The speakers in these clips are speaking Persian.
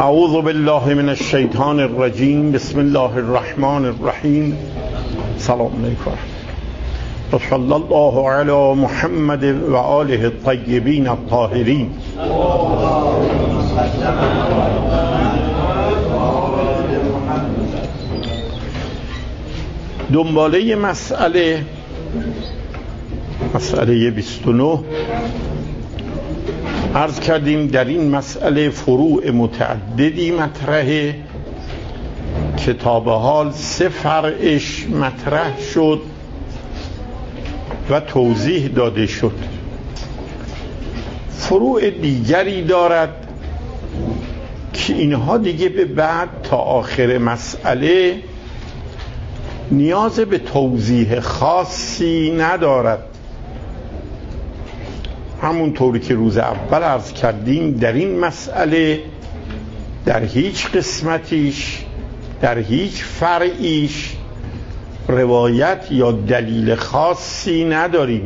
اعوذ بالله من الشیطان الرجیم. بسم الله الرحمن الرحیم. سلام علیکم و صلی الله علی محمد و آله الطیبین الطاهرین. دنباله مسئله 29 عرض کردیم. در این مسئله فروع متعددی مطرحه که تا به حال 3 فرعش مطرح شد و توضیح داده شد. فروع دیگری دارد که اینها دیگه به بعد تا آخر مسئله نیاز به توضیح خاصی ندارد. همونطوری که روز اول عرض کردیم، در این مسئله در هیچ قسمتیش، در هیچ فرعیش روایت یا دلیل خاصی نداریم.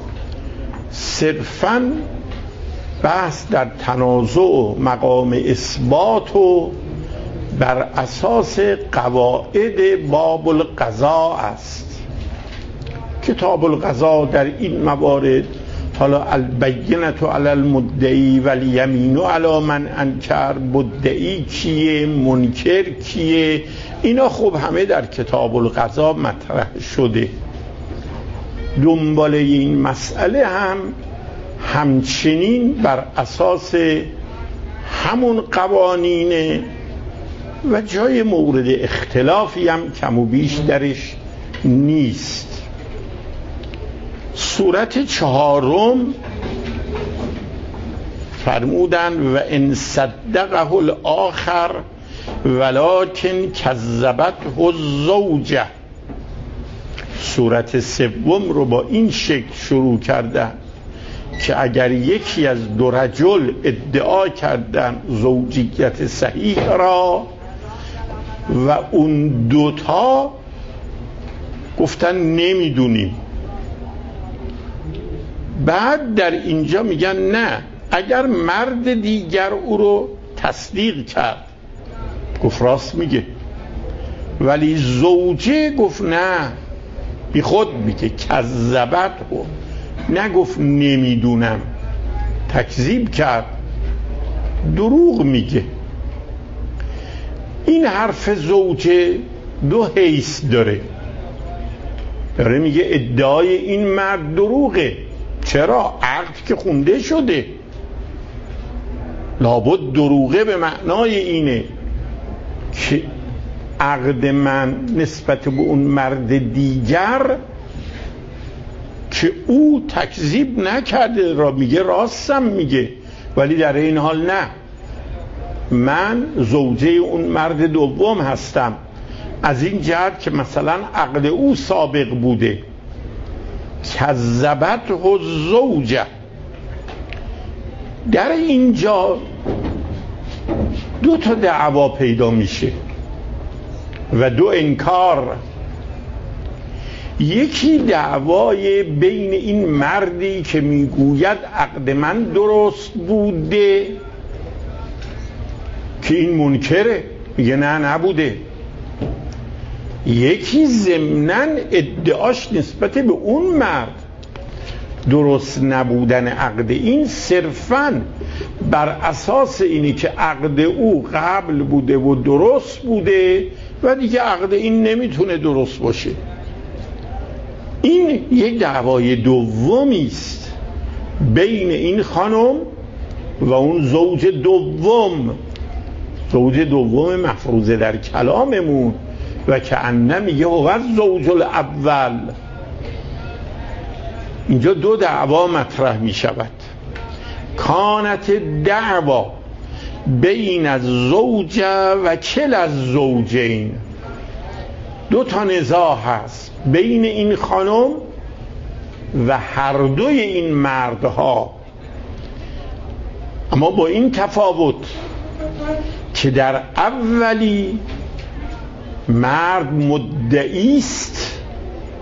صرفاً بحث در تنازع و مقام اثبات و بر اساس قواعد باب القضا است. کتاب القضا در این موارد، حالا البینة علی المدعی و الیمین علی من انکر، مدعی کیه، منکر کیه، اینا خب همه در کتاب القضا مطرح شده. دنبال این مسئله هم همچنین بر اساس همون قوانینه و جای مورد اختلافی هم کم و بیش درش نیست. سورت 4 فرمودن و ان صدقه الاخر ولکن کذبته الزوجه. سورت 3 رو با این شکل شروع کردن که اگر یکی از 2 رجل ادعا کردن زوجیت صحیح را و اون 2 گفتن نمیدونیم، بعد در اینجا میگن نه، اگر مرد دیگر او رو تصدیق کرد گفت راست میگه، ولی زوجه گفت نه، بی خود میگه کذبت رو، نگفت نمیدونم، تکذیب کرد، دروغ میگه. این حرف زوجه 2 حیث داره میگه ادعای این مرد دروغه. چرا؟ عقد که خونده شده، لابد دروغه به معنای اینه که عقد من نسبت به اون مرد دیگر که او تکذیب نکرده را میگه راستم میگه، ولی در این حال نه، من زوجه اون مرد دوم هستم، از این جهت که مثلا عقد او سابق بوده. کذبته الزوجه. در اینجا 2 دعوا پیدا میشه و 2 انکار. یکی دعوای بین این مردی که میگوید عقد من درست بوده که این منکره، میگه نه نبوده. یکی ضمناً ادعاش نسبت به اون مرد درست نبودن عقد این صرفاً بر اساس اینی که عقد او قبل بوده و درست بوده و دیگه عقد این نمیتونه درست باشه. این یک دعوای دومی است بین این خانم و اون زوج دوم. زوج دوم مفروضه در کلاممون و که انه میگه هو الزوج الاول. اینجا 2 دعوا مطرح می شود. کانت دعوا بین الزوجه و کل الزوجین. 2 نزاع هست بین این خانم و هر 2 این مردها، اما با این تفاوت که در اولی مرد مدعی است،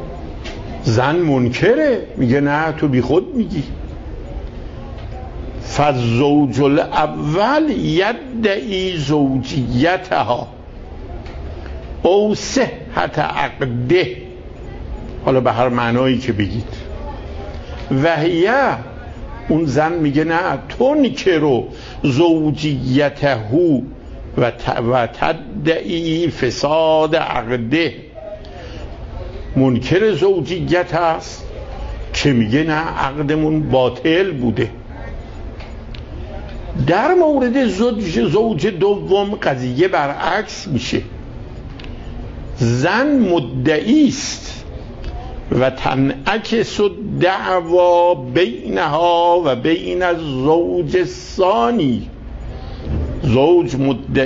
زن منکره، میگه نه تو بی خود میگی. فالزوج الاول یدعی زوجیتها او صحت عقده، حالا به هر معنایی که بگید، وهیه اون زن میگه نه، تنکرو زوجیته و تدعی فساد عقده، منکر زوجیت هست که میگه نه عقدمون باطل بوده. در مورد زوج دوم قضیه برعکس میشه، زن مدعی است و تنعکس الدعوا بینها و بین الزوج الثانی، زوجه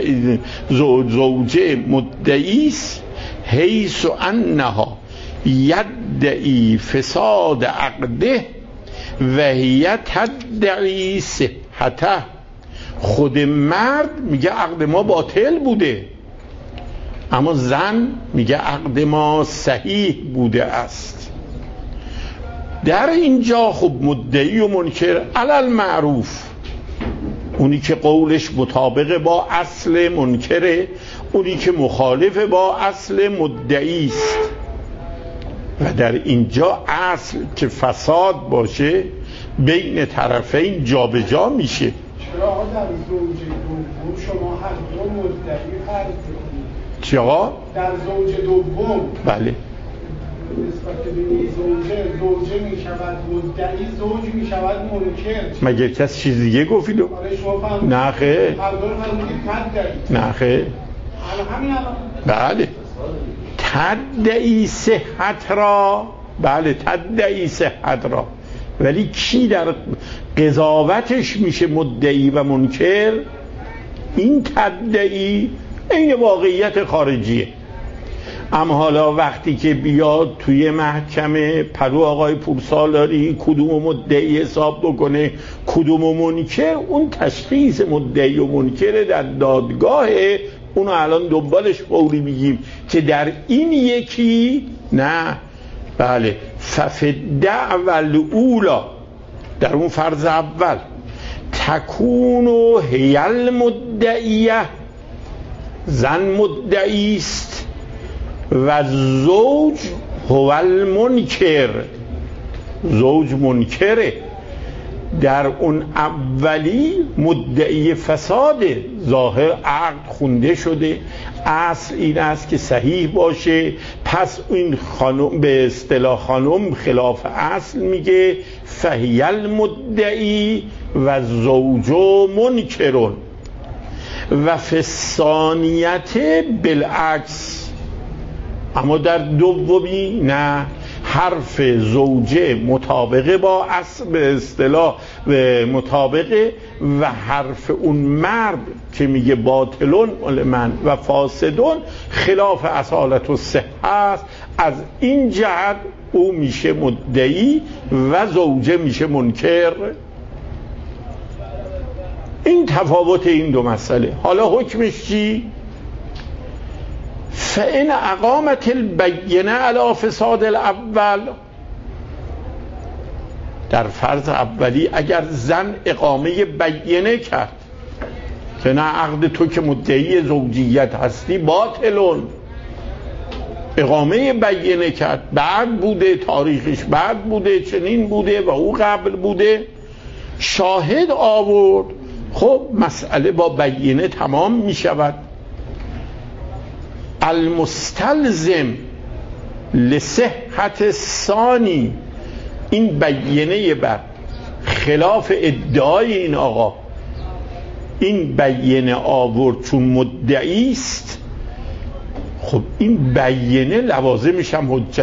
مدعی است حیث انها یدعی فساد عقده و هی تدعی صحته. خود مرد میگه عقد ما باطل بوده، اما زن میگه عقد ما صحیح بوده است. در اینجا خب مدعی و منکر علل معروف، اونی که قولش مطابق با اصل منکره، اونی که مخالف با اصل مدعی است. و در اینجا اصل که فساد باشه بین طرفین جابجا میشه. چرا در زوج دوم شما هر دو مدعی فرض کنید؟ چرا؟ در زوج دوم بله نسبت به زوجه می شود مدعی، زوج می شود منکر. مگه کسی چیز دیگه گفتیدو؟ آره شما فهمید. نه خیر. هر دو فرمودید تدعی. نه خیر. همین الان. بله تدعی صحت را، بله تدعی صحت را، ولی کی در قضاوتش میشه مدعی و منکر؟ این تدعی این واقعیت خارجیه. اما حالا وقتی که بیاد توی محکمه پرو آقای پورسالاری کدوم مدعی حساب بکنه کدوم منکر، اون تشخیص مدعی و منکر در دادگاهه، اونو الان دنبالش قولی میگیم که در این یکی نه. بله ففدع الاولا، در اون فرض اول تکون هیل مدعیه، زن مدعی است و زوج هو المنکر، زوج منکره. در اون اولی مدعی فساده، ظاهر عقد خونده شده، اصل این است که صحیح باشه، پس این خانم به اصطلاح خانم خلاف اصل میگه فهی المدعی و زوج منکرون. و فثانیت بالعکس، اما در دومی نه، حرف زوجه مطابقه با اصل به اصطلاح مطابقه و حرف اون مرد که میگه باطلون مال من و فاسدون خلاف اصالت و صحه است. از این جهت او میشه مدعی و زوجه میشه منکر. این تفاوت این دو مسئله. حالا حکمش چی؟ فإن اقامت البینه علی فساد الاول، در فرض اولی اگر زن اقامه بینه کرد که نه عقد تو که مدعی زوجیت هستی باطلون، اقامه بینه کرد، بعد بوده تاریخش، بعد بوده چنین بوده و او قبل بوده، شاهد آورد، خب مسئله با بینه تمام می شود. المستلزم لصحت ثانی، این بینه بر خلاف ادعای این آقا، این بینه آورد چون مدعی است، خب این بینه لوازمش هم حجته.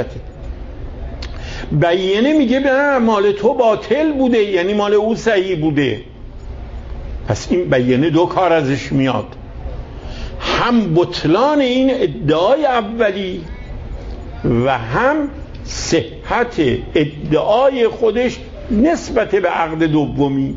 بینه میگه نه مال تو باطل بوده، یعنی مال او صحیح بوده، پس این بینه دو کار ازش میاد، هم بطلان این ادعای اولی و هم صحت ادعای خودش نسبت به عقد دومی.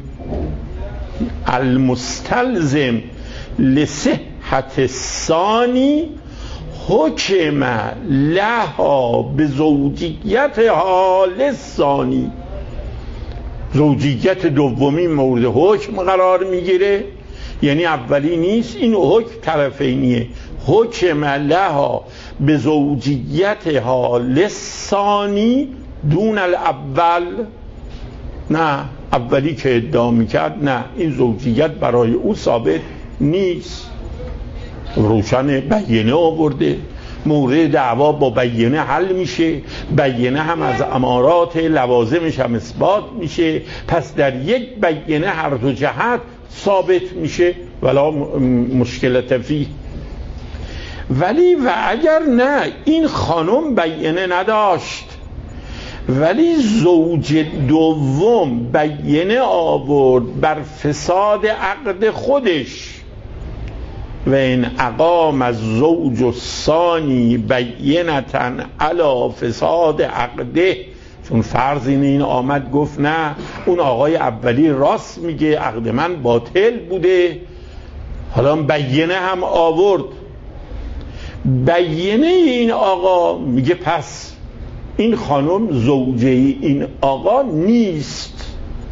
المستلزم لصحت الثانی حکم لها به زوجیتها للثانی. زوجیت دومی مورد حکم قرار میگیره، یعنی اولی نیست، این حکم طرفینیه. حکم لها به زوجیتها للثانی دون الاول. نه، اولی که ادعا میکرد نه، این زوجیت برای او ثابت نیست. روشن بینه آورده، مورد دعوا با بینه حل میشه، بینه هم از امارات لوازمش هم اثبات میشه، پس در یک بینه هر دو جهت ثابت میشه ولا مشکلت فیه. ولی و اگر نه این خانم بینه نداشت ولی زوج دوم بینه آورد بر فساد عقد خودش، و این اقام از زوج الثانی بینتن علی فساد عقده، چون فرض این آمد گفت نه اون آقای اولی راست میگه، عقد من باطل بوده، حالا بینه هم آورد، بینه این آقا میگه پس این خانم زوجه این آقا نیست.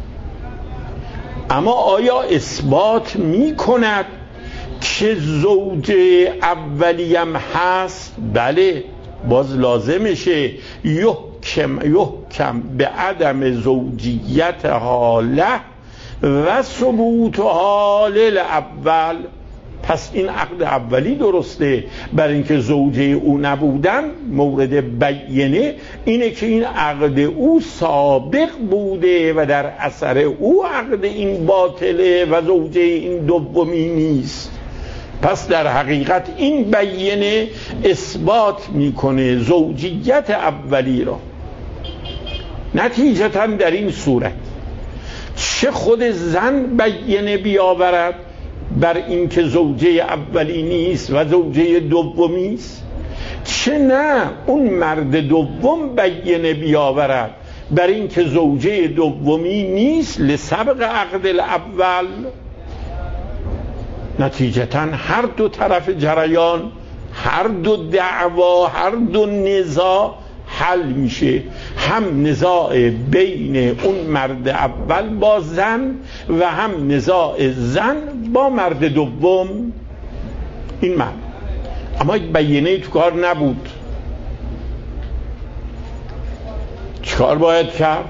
اما آیا اثبات میکند که زوجه اولیم هست؟ بله، باز لازمشه یحکم به عدم زوجیت حاله و ثبوت حال الاول. پس این عقد اولی درسته، برای اینکه زوجه او نبودن. مورد بینه اینه که این عقد او سابق بوده و در اثر او عقد این باطله و زوجه این دومی نیست. پس در حقیقت این بینه اثبات میکنه زوجیت اولی را. نتیجتا در این صورت چه خود زن بینه بیاورد بر اینکه زوجه اولی نیست و زوجه دومی است، چه نه اون مرد دوم بینه بیاورد بر اینکه زوجه دومی نیست لسبق عقد الاول. نتیجتا هر دو طرف جریان، هر دو دعوا، هر دو نزاع حل میشه، هم نزاع بین اون مرد اول با زن و هم نزاع زن با مرد دوم. این من اما یک بینه تو کار نبود، چیکار باید کرد؟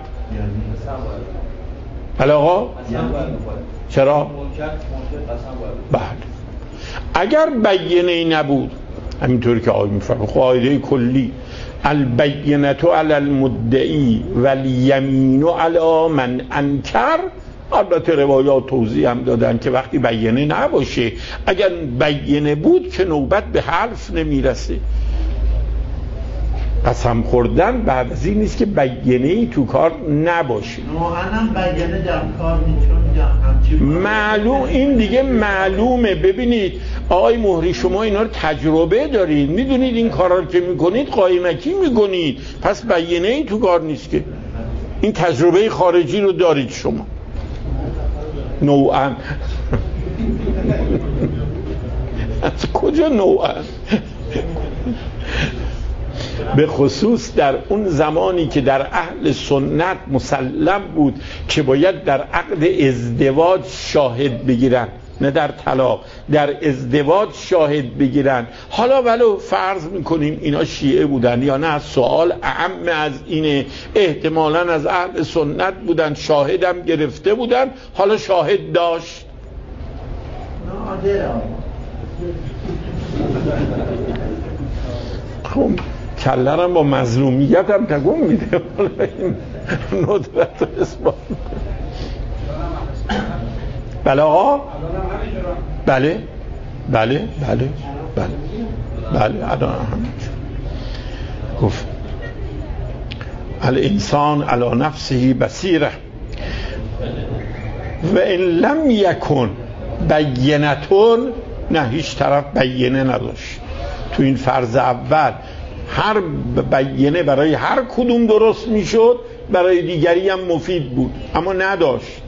بله آقا؟ چرا؟ بله، اگر بینه نبود، همینطوری که آقای میفرمه قاعده کلی البینة علی المدعی والیمین علی من انکر. البته روایات توضیح هم دادن که وقتی بینه نباشه، اگر بینه بود که نوبت به حلف نمیرسه. قسم خوردن بعد از این نیست که بینه‌ای تو کار نباشه. واقعا بینه در کار نیست، معلوم، این دیگه معلومه. ببینید آقای مهری شما اینا رو تجربه دارید، میدونید این کارا رو که میکنید قایمکی میکنید، پس بینه‌ای تو کار نیست که. این تجربه خارجی رو دارید شما نوعا. از کجا نوعا؟ به خصوص در اون زمانی که در اهل سنت مسلم بود که باید در عقد ازدواج شاهد بگیرن، نه در طلاق، در ازدواج شاهد بگیرن. حالا ولو فرض میکنیم اینا شیعه بودن یا نه، سوال اهم از اینه، احتمالاً از اهل سنت بودن، شاهدم گرفته بودن، حالا شاهد داشت. خب کلرم با مظلومیت هم تکون میده. این ندرت رو اثبات میکنه. بله آقا؟ بله بله بله بله بله الان همینجور گفت الانسان علی نفسه بصیره و ان لم یکن بینتون. نه، هیچ طرف بینه نداشت تو این فرض اول. هر بینه برای هر کدوم درست میشد، برای دیگری هم مفید بود، اما نداشت.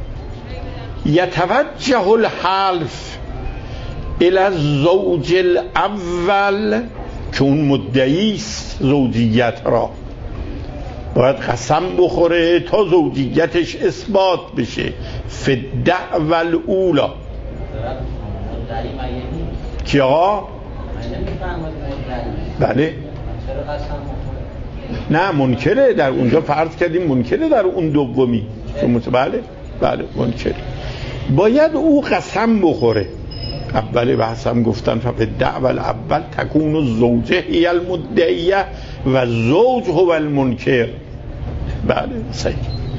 یتوجه الحلف الی الزوج الاول که اون مدعی است زوجیت را، باید قسم بخوره تا زوجیتش اثبات بشه. فدعوى الاولی کی آقا؟ بله نه منکره، در اونجا فرض کردیم منکره، در اون دومی بله بله منکره. باید او قسم بخوره. اولی بحث هم گفتن فدعوى الاول تکون الزوجه هی المدعیه و زوج هو المنکر. بله صحیح.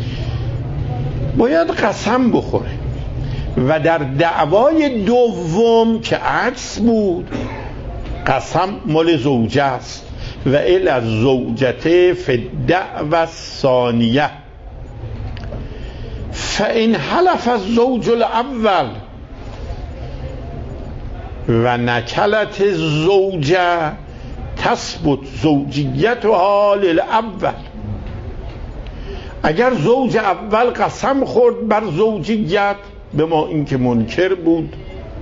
باید قسم بخوره. و در دعوای دوم که عکس بود قسم مال زوجه است و الی الزوجته فی الدعوى الثانیه فان حلف الزوج الاول و نکلت الزوجه تثبت زوجیتها للاول. اگر زوج اول قسم خورد بر زوجیت به ما این که منکر بود،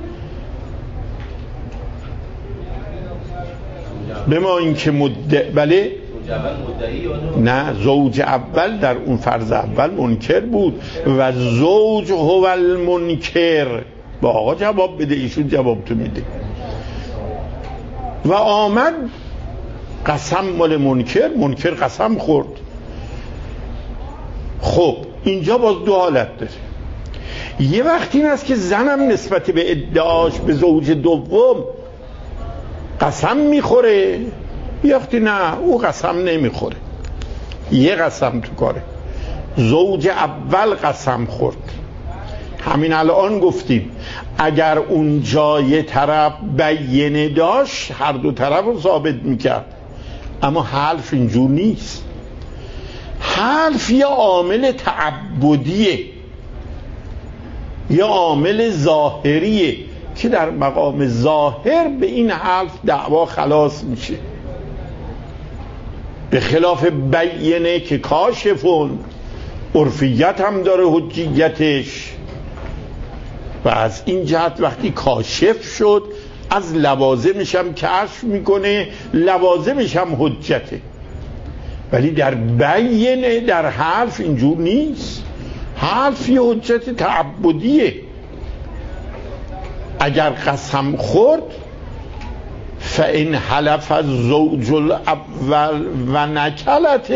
به ما این که بله نه زوج اول در اون فرض اول منکر بود و زوج هو المنکر. با آقا جواب بده، ایشون جواب تو میده. و آمد قسم مال منکر قسم خورد. خب اینجا باز دو حالت داره. یه وقت این است که زنم نسبت به ادعاش به زوج دوم قسم میخوره، یه وقتی نه او قسم نمیخوره. یه قسم تو کاره. زوج اول قسم خورد. همین الان گفتیم اگر اون جای طرف بیینه داشت هر دو طرف رو ثابت میکرد، اما حلف اینجور نیست. حلف یه عامل تعبدیه، یه عامل ظاهریه که در مقام ظاهر به این حلف دعوا خلاص میشه، به خلاف بیینه که کاشفون عرفیت هم داره حجیتش و از این جهت وقتی کاشف شد از لوازمش هم کشف میکنه، لوازمش هم حجته. ولی در بیینه در حلف اینجور نیست. حلف یه حجت تعبدیه. اگر قسم خورد فإن حلف الزوج الاول و نکلت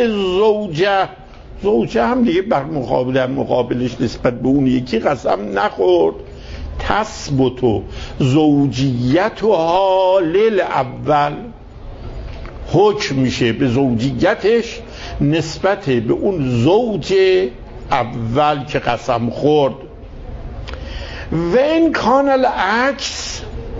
زوجه هم دیگه در مقابلش نسبت به اون یکی قسم نخورد، تثبت زوجیتها للاول، حکم میشه به زوجیتش نسبت به اون زوج اول که قسم خورد. و این کان العکس،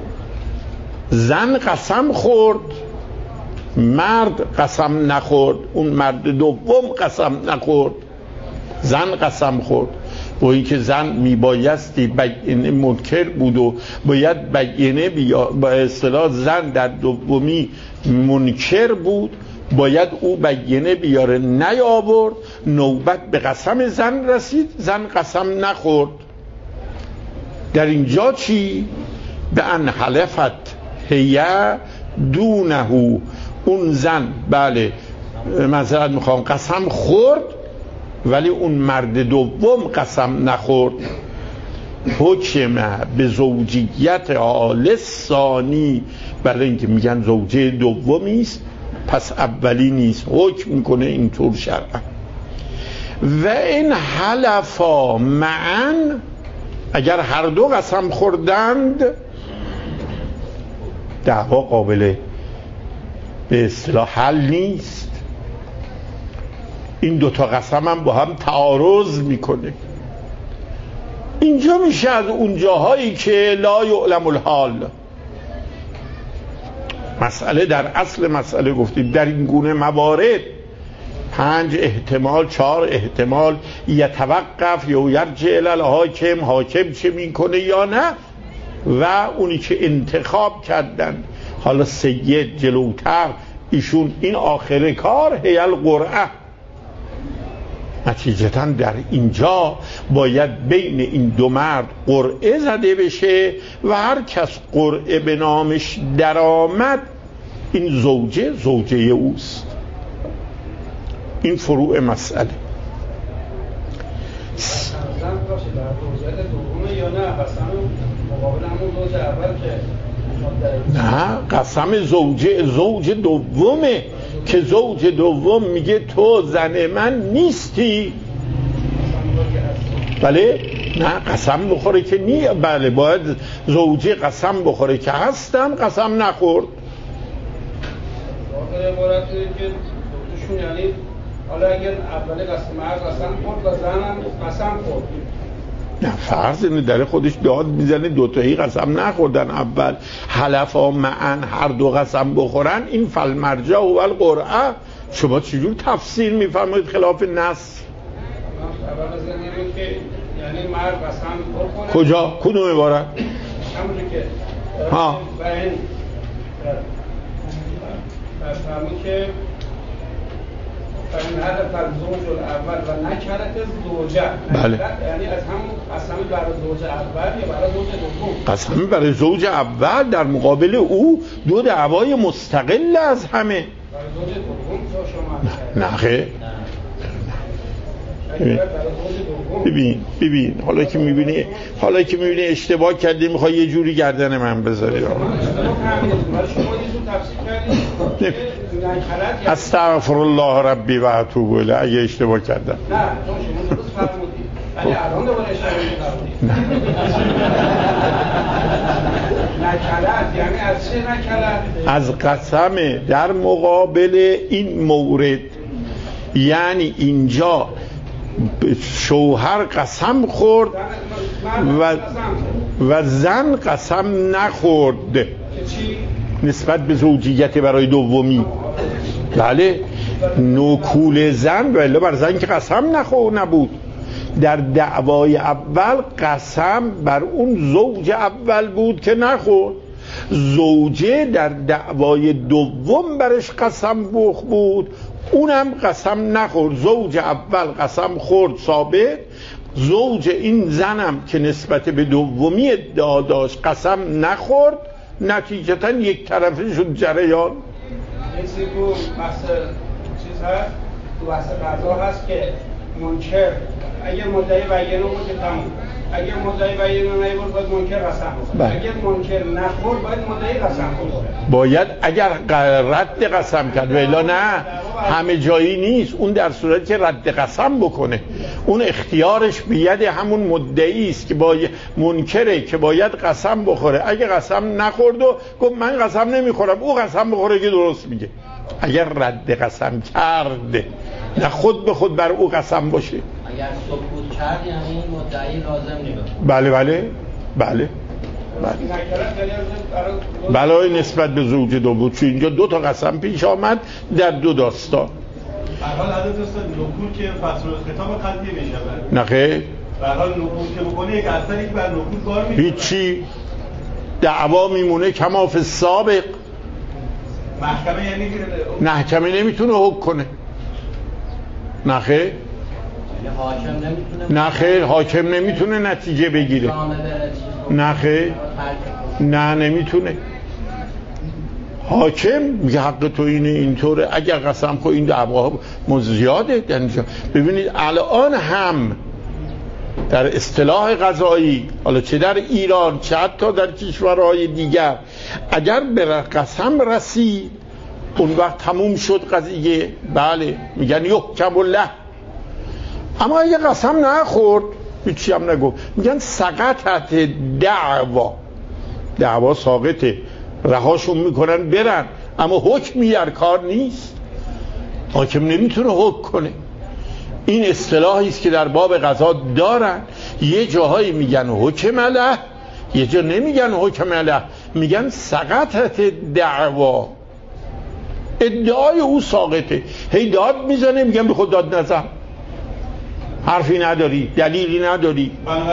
زن قسم خورد مرد قسم نخورد، اون مرد دوم قسم نخورد، زن قسم خورد. و این که زن میبایستی بیینه منکر بود و باید بیینه با اصطلاح زن در دومی منکر بود، باید او بیینه بیاره، نیاورد، نوبت به قسم زن رسید، زن قسم نخورد. در اینجا چی؟ به ان حلفت هیه دونه، اون زن بله معذرت میخوام قسم خورد ولی اون مرد دوم قسم نخورد، حکم به زوجیت حال ثانی، برای اینکه میگن زوجه دومی است پس اولی نیست، حکم میکنه اینطور شرعا. و این حلفا معا، اگر هر دو قسم خوردند دعوا قابل به اصطلاح حل نیست. این دوتا قسم هم با هم تعارض میکنه. اینجا میشه از اون جاهایی که لا یعلم الحال. مسئله در اصل مسئله گفتیم در این گونه موارد 5 احتمال 4 احتمال، یتوقف یا یرجع الی الحاکم، حاکم چه میکنه یا نه، و اونی که انتخاب کردن حالا سید جلوتر ایشون این آخر کار هی القرعه. نتیجتاً در اینجا باید بین این دو مرد قرعه زده بشه و هر کس قرعه به نامش درآمد این زوجه اوست. این فروع مسئله. نه، قسم زوج دومه که زوج دوم میگه تو زن من نیستی. بله، نه قسم بخوره که بله باید زوجه قسم بخوره که هستم، قسم نخورد. عبارت که دوتاشون یعنی حالا اگر اول قسم خورد و زنم قسم خورد، نه فرض اینه در خودش داد میزنه دوتایی قسم نخوردن، اول حلفا معن هر دو قسم بخورن، این فالمرجع و القرعه. شما چجور تفسیر میفرمایید خلاف نص؟ اول از این که یعنی مرد قسم بخوره. کجا؟ کدوم عبارت؟ همونی که ها فرمود که فإن حلف الزوج الاول و نکرت زوجه، بله، یعنی از همون قسمی برای زوج اول یا برای زوج دوم؟ قسمی برای زوج اول در مقابل او دو دعوای مستقل از همه. برای زوج دوم تو شما نه خیر. ببین حالا که میبینی اشتباه کردی میخوای یه جوری گردن من بذاری. استغفر الله ربی و اتوب الیه اگه اشتباه کردم. نه شما درست فرمودید ولی الان دوباره اشتباه کردید. نکلت یعنی از چه نکلت؟ از قسم در مقابل این مورد، یعنی اینجا شوهر قسم خورد و زن قسم نخورد نسبت به زوجیت برای دومی. بله، نوکول زن ولی بر زن که قسم نبود. در دعوای اول قسم بر اون زوج اول بود که نخورد، زوجه در دعوای دوم برش قسم بود، اونم قسم نخورد. زوج اول قسم خورد ثابت، زوج این زنم که نسبت به دومی ادعا داشت قسم نخورد، نتیجتا یک طرفه شد جریان. این تو بحث چیز هست، تو بحث قضا هست که منکر اگر مدعی بیانه بود که تموم، اگر مدعی بیانه نبود باید منکر قسم بخوره، اگر منکر نخورد باید مدعی قسم بخوره. باید اگر رد قسم کرد و الا نه همه جایی نیست. اون در صورتی که رد قسم بکنه، اون اختیارش بید همون مدعی است که باید منکره که باید قسم بخوره. اگه قسم نخورد و گفت من قسم نمیخورم، او قسم بخوره که درست میگه. اگر رد قسم کرده نه خود به خود بر او قسم باشه. اگر سکوت کرد یعنی مدعی لازم نگه. بله بلای نسبت به زوج دوم، چون اینجا دو تا قسم پیش آمد در دو داستان. به هر حال حضرت استاد نکول که فصل خطاب قضیه میشه. نه خیر، به هر حال نکول که بکنه یک اثری که بر نکول کار میکنه، هیچی، دعوا میمونه کما فی السابق. محکمه یعنی محکمه نمیتونه حکم کنه. نه خیر، نه خیر، حاکم نمیتونه نتیجه بگیره. نه خیر، نه نمیتونه. حاکم میگه حق تو اینه اینطوره، اگر قسم خود این دعوا زیاده. ببینید الان هم در اصطلاح قضایی، حالا چه در ایران چه حتی در کشورهای دیگر، اگر به قسم رسید اون وقت تموم شد قضیه. بله، میگن یحکم الله. اما اگه قسم نخورد هیچی هم نگفت، میگن سقطت دعوا ساقطه، رهاشون میکنن برن، اما حکمی در کار نیست. حاکم نمیتونه حکم کنه. این اصطلاحی است که در باب قضا دارن. یه جاهایی میگن حکم علیه، یه جا نمیگن حکم علیه، میگن سقطت دعوا، ادعای او ساقطه. هی داد میزنه، میگن به خود داد نزن، حرفی نداری، دلیلی نداری،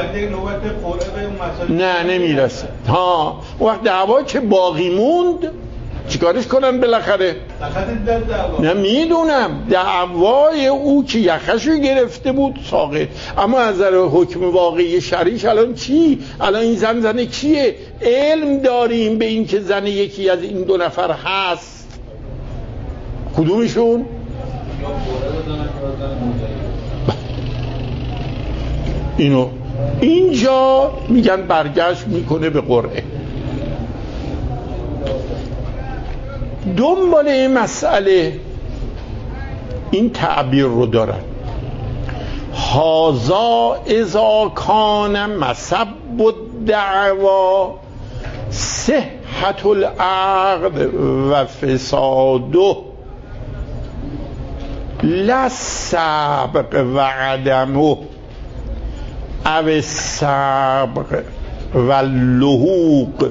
نه نمیرسه. ها وقت دعوا که باقی موند چیکارش کنن بالاخره؟ نه میدونم دعوای او که یخشو گرفته بود ساقط، اما از نظر حکم واقعی شرعیش الان چی؟ الان این زن کیه؟ علم داریم به این که زن یکی از این دو نفر هست. کدومشون؟ اینو اینجا میگن برگشت میکنه به قرعه. دنبال این مسئله این تعبیر رو دارن: هازا اذا کان مسب الدعوا صحت العقد و فساده لا سبق و عدمه او السبق و اللحوق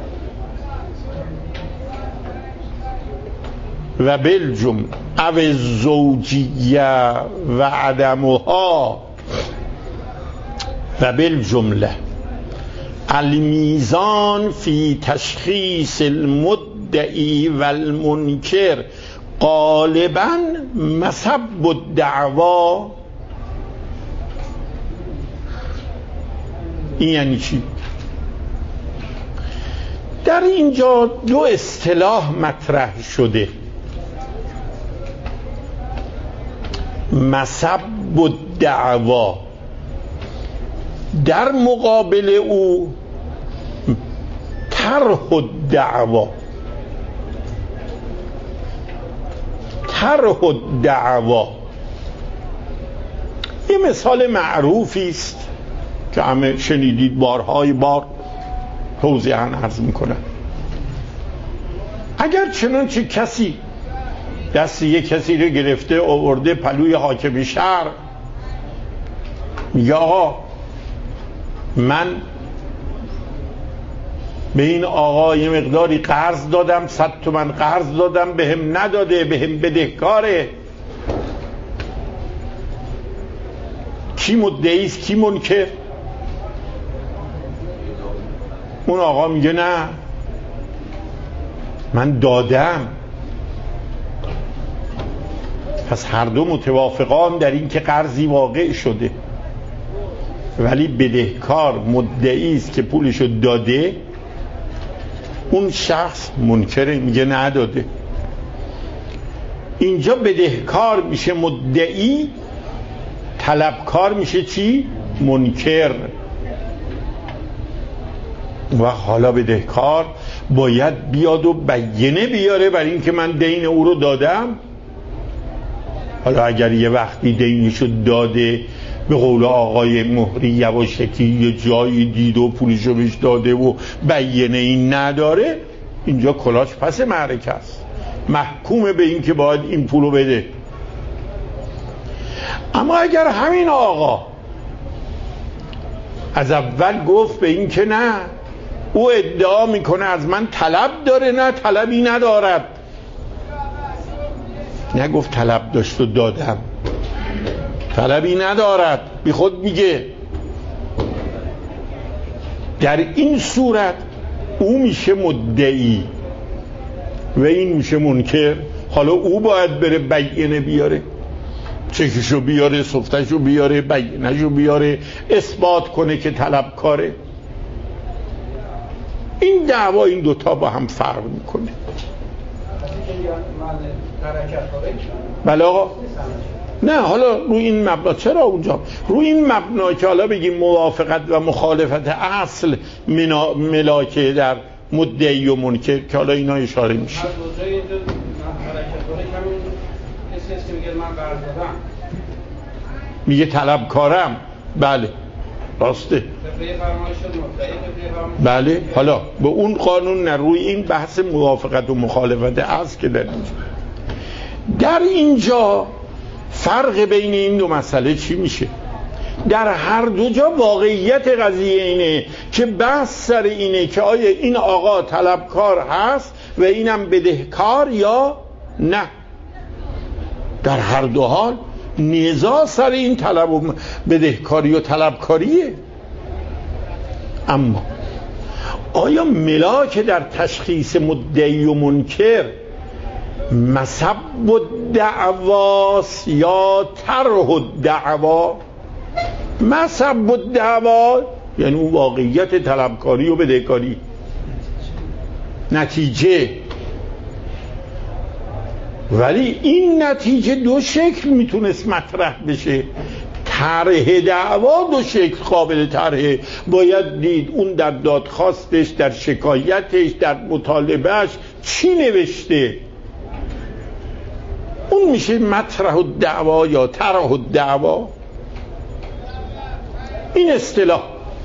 و بالجمله او الزوجیه و عدمها و بالجمله المیزان فی تشخیص المدعی و المنکر غالبا مسب الدعوا. این یعنی چی؟ در اینجا دو اصطلاح مطرح شده: مسب الدعوا، در مقابل او طرح الدعوا. طرح الدعوا یه مثال معروفی است که همه شنیدید، بارهای بار توضیحاً عرض میکنم. اگر چنانچه کسی دست یک کسی رو گرفته آورده پلوی حاکم شهر، میگه آقا من به این آقا یه مقداری قرض دادم، 100 تومن قرض دادم، بهم نداده، بهم بدهکاره. کی مدعی است کی منکر؟ اون آقا میگه نه من دادم. پس هر دو متوافقان در این که قرضی واقع شده، ولی بدهکار مدعی است که پولشو داده، اون شخص منکره، میگه نداده. اینجا بدهکار میشه مدعی، طلبکار میشه چی؟ منکر. و حالا بدهکار باید بیاد و بیانه بیاره بر این که من دین او رو دادم. حالا اگر یه وقتی دینشو داده، به قول آقای مهری یواشکی یه جایی دید و پولشو بهش داده و بیانه این نداره، اینجا کلاش پس معرکه است، محکومه به این که باید این پولو بده. اما اگر همین آقا از اول گفت به این که نه، او ادعا میکنه از من طلب داره، نه طلبی ندارد، نگفت طلب داشت و دادم، طلبی ندارد، بی خود میگه، در این صورت او میشه مدعی و این میشه منکر. حالا او باید بره بیانه بیاره، چکشو بیاره، سفتشو بیاره، بیانهشو بیاره، اثبات کنه که طلبکاره. این دعوا این دوتا با هم فرق میکنه. بله آقا، نه حالا روی این مبنا، چرا اونجا روی این مبنا که حالا بگیم موافقت و مخالفت اصل ملاکه در مدعی و منکر، که حالا اینا اشاره میشه. میگه طلبکارم، بله راسته، بله. حالا به اون قانون نه، روی این بحث موافقت و مخالفت اصل که در اینجا فرق بین این دو مسئله چی میشه؟ در هر دو جا واقعیت قضیه اینه که بحث سر اینه که آیا این آقا طلبکار هست و اینم بدهکار یا نه. در هر دو حال نزاع سر این طلب و بدهکاری و طلبکاریه. اما آیا ملاک در تشخیص مدعی و منکر مسب الدعواست یا طرح الدعوا؟ مسب الدعوا یعنی اون واقعیت طلبکاری و بدهکاری. نتیجه ولی این نتیجه دو شکل میتونست مطرح بشه. طرح دعوا دو شکل قابل طرحه. باید دید اون در دادخواستش، در شکایتش، در مطالبهش چی نوشته. اون میشه مطرح الدعوا یا طرح الدعوا. این اصطلاح.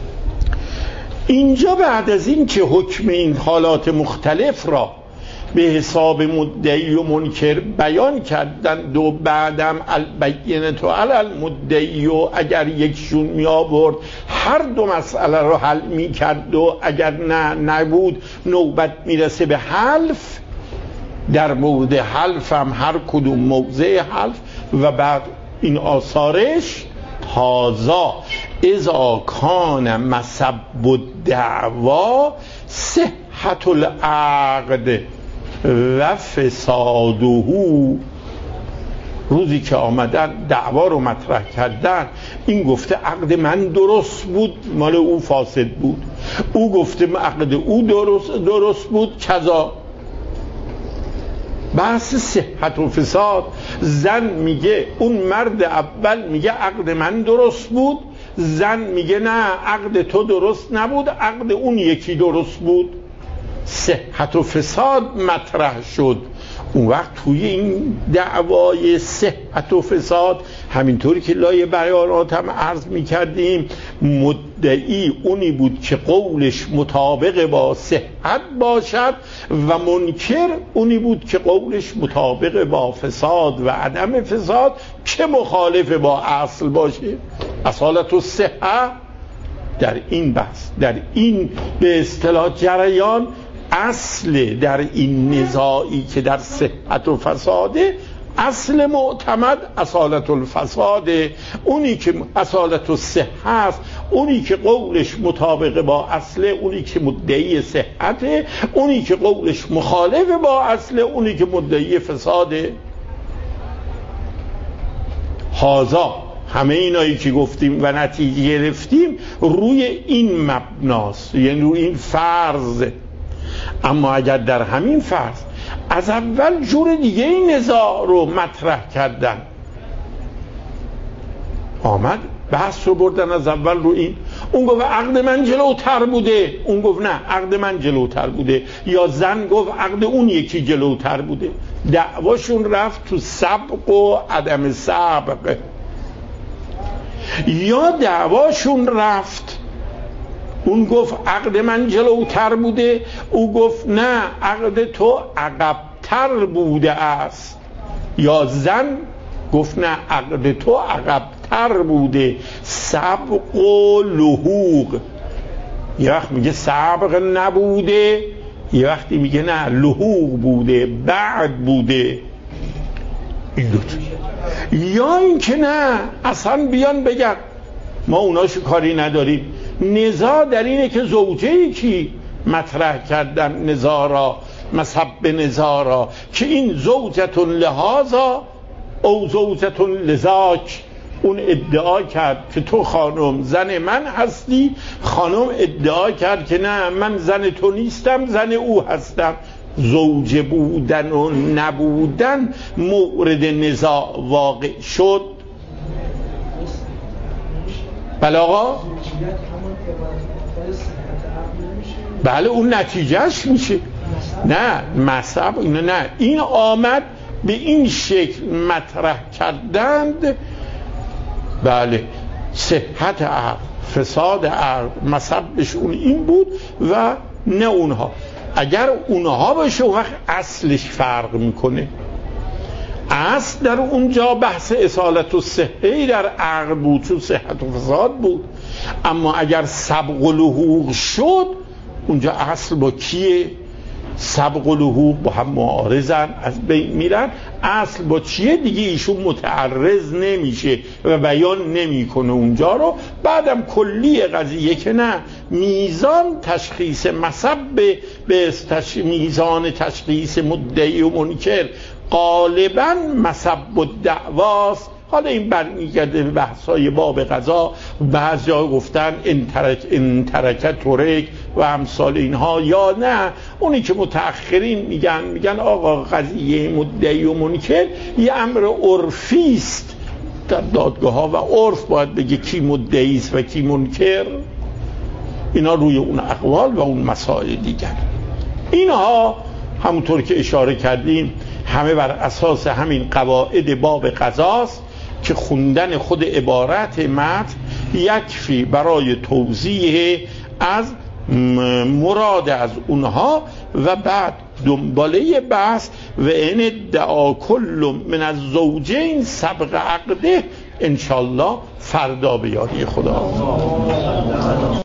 اینجا بعد از این که حکم این حالات مختلف را به حساب مدعی و منکر بیان کردند و بعدم البینة علی المدعی و اگر یکشون می آورد هر دو مسئله را حل می کرد و اگر نبود نوبت می رسه به حلف. در مورد حلف هم هر کدوم موضع حلف و بعد این آثارش هازا اذا کان مسب الدعوا صحت العقد و فساده. روزی که آمدن دعوا رو مطرح کردن، این گفته عقد من درست بود، مال او فاسد بود. او گفته عقد او درست بود، کذا. بحث صحت و فساد. زن میگه، اون مرد اول میگه عقد من درست بود، زن میگه نه عقد تو درست نبود، عقد اون یکی درست بود. صحت و فساد مطرح شد. اون وقت توی این دعوای صحت و فساد، همینطوری که لایه بیانات هم عرض میکردیم، مدعی اونی بود که قولش مطابق با صحت باشد و منکر اونی بود که قولش مطابق با فساد و عدم فساد که مخالف با اصل باشه. اصالت و صحت در این بحث، در این به اصطلاح جریان، اصل در این نزاعی که در صحت و فساده، اصل معتمد اصالت الفساده. اونی که اصالت الصحه است، اونی که قولش مطابق با اصل، اونی که مدعی صحته، اونی که قولش مخالف با اصل، اونی که مدعی فساده. هازا همه اینایی که گفتیم و نتیجه گرفتیم روی این مبناست، یعنی روی این فرض. اما اگر در همین فرض از اول جور دیگه این نزاع رو مطرح کردن، آمد بحث رو بردن از اول رو این، اون گفت عقد من جلوتر بوده، اون گفت نه عقد من جلوتر بوده، یا زن گفت عقد اون یکی جلوتر بوده. دعواشون رفت تو سبق و عدم سبق، یا دعواشون رفت اون گفت عقد من جلوتر بوده، او گفت نه عقد تو عقبتر بوده است، یا زن گفت نه عقد تو عقبتر بوده. سبق و لحوق، یه وقت میگه سبق نبوده، یه وقتی میگه نه لحوق بوده، بعد بوده. این دوتا. یا این که نه اصلا بیان بگن ما اوناشو کاری نداریم. نزاع در اینه که زوجه‌ای کی مطرح کردن نزاع را، مسب نزاع را، که این زوجتون لهذا او زوجتون لذاک. اون ادعا کرد که تو خانم زن من هستی، خانم ادعا کرد که نه من زن تو نیستم، زن او هستم. زوجه بودن و نبودن مورد نزاع واقع شد. بله آقا؟ بله اون نتیجهش میشه. نه مذهب اینه، نه این آمد به این شکل مطرح کردند. بله صحت عقل، فساد عقل، مذهبشون این بود و نه اونها. اگر اونها باشه وقت اصلش فرق میکنه. اصل در اونجا بحث اصالت و صحه در عقل بود، چون صحت و فساد بود. اما اگر سبق و لحوق شد، اونجا اصل با کیه؟ سبق و لحوق با هم معارضن، از بین میرن. اصل با چیه دیگه؟ ایشون متعرض نمیشه و بیان نمیکنه اونجا رو. بعدم کلی قضیه که نه، میزان تشخیص مسب به میزان تشخیص مدعی و منکر غالبا مسب و دعواست، حالا این برمیگرده به بحث‌های باب قضا. بعضیا گفتن این ترکت ترک و امثال اینها، یا نه اونی که متأخرین میگن آقا قضیه مدعی و منکر یه امر عرفی است در دادگاه ها و عرف باید بگه کی مدعی است و کی منکر. اینا روی اون اقوال و اون مسائل دیگر. اینها همونطور که اشاره کردیم همه بر اساس همین قواعد باب قضاست که خوندن خود عبارت متن یکفی برای توضیح از مراد از اونها و بعد دنباله بحث و این ادعا کل من از زوجین سبق عقده انشالله فردا به یاری خدا.